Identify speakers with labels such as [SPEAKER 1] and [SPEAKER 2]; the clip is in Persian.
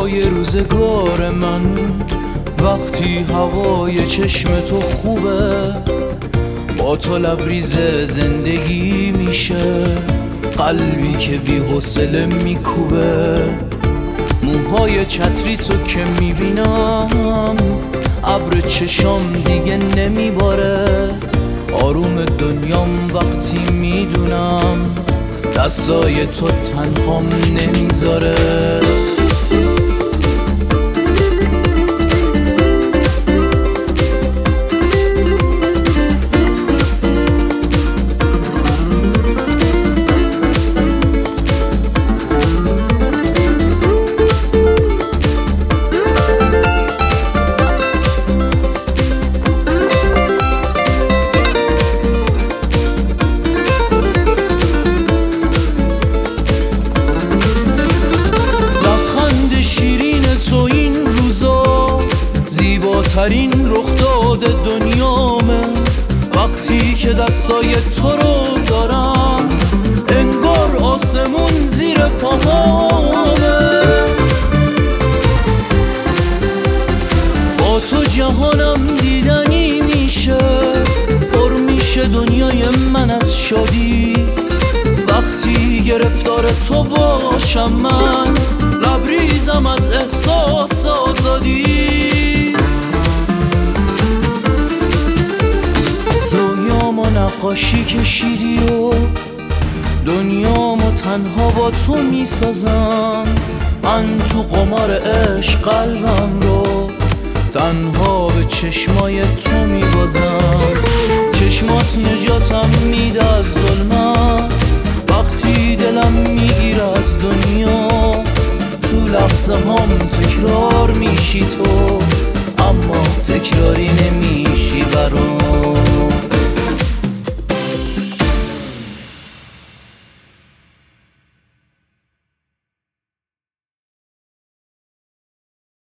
[SPEAKER 1] رویای روزگار من وقتی هوای چشم تو خوبه، با تو لبریز زندگی میشه، قلبی که بی حوصله میکوبه. موهای چتری تو که میبینم، ابر چشام دیگه نمیباره. آروم دنیام وقتی میدونم دستای تو تنهام نمیذاره. تو این روزا زیباترین رخ داده دنیامه. وقتی که دستای تو رو دارم انگار آسمون زیر پاهامه. با تو جهانم دیدنی میشه، پر میشه دنیای من از شادی. وقتی گرفتار تو باشم من لبریزم از احساس آزادی. رویامو نقاشی کشیدی و دنیامو تنها با تو میسازم. من تو قمار عشق قلبم رو تنها به چشمای تو میبازم. چشمات نجاتم میده از ظلمت، وقتی دلم میگیره از دنیا. تو لحظه هم تکرار میشی تو، اما تکراری نمیشی برام.